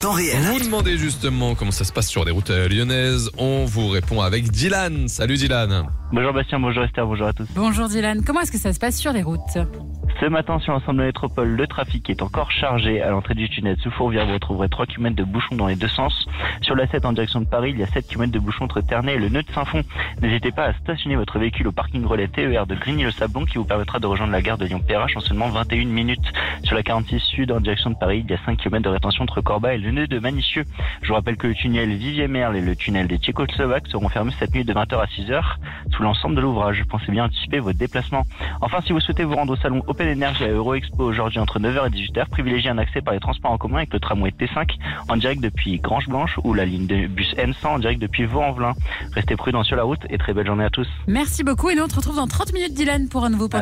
temps réel. Vous demandez justement comment ça se passe sur les routes lyonnaises. On vous répond avec Dylan. Salut Dylan. Bonjour Bastien, bonjour Esther, bonjour à tous. Bonjour Dylan, comment est-ce que ça se passe sur les routes ? Ce matin sur l'ensemble de la métropole, le trafic est encore chargé. À l'entrée du tunnel sous Fourvière, vous retrouverez 3 km de bouchons dans les deux sens. Sur la 7 en direction de Paris, il y a 7 km de bouchons entre Ternay et le nœud de Saint-Fond. N'hésitez pas à stationner votre véhicule au parking relais TER de Grigny-le-Sablon qui vous permettra de rejoindre la gare de Lyon-Perrache en seulement 21 minutes. Sur la 46 Sud en direction de Paris, il y a 5 km de rétention entre Corba et le nœud de Manissieux. Je vous rappelle que le tunnel Vivier-Merle et le tunnel des Tchécoslovaques seront fermés cette nuit de 20h à 6h sous l'ensemble de l'ouvrage. Pensez bien anticiper votre déplacement. Enfin, si vous souhaitez vous rendre au salon Open Energy à Euroexpo aujourd'hui entre 9h et 18h, privilégiez un accès par les transports en commun avec le tramway T5 en direct depuis Grange-Blanche ou la ligne de bus N100 en direct depuis Vaux-en-Velin. Restez prudents sur la route et très belle journée à tous. Merci beaucoup et nous on te retrouve dans 30 minutes Dylan pour un nouveau podcast.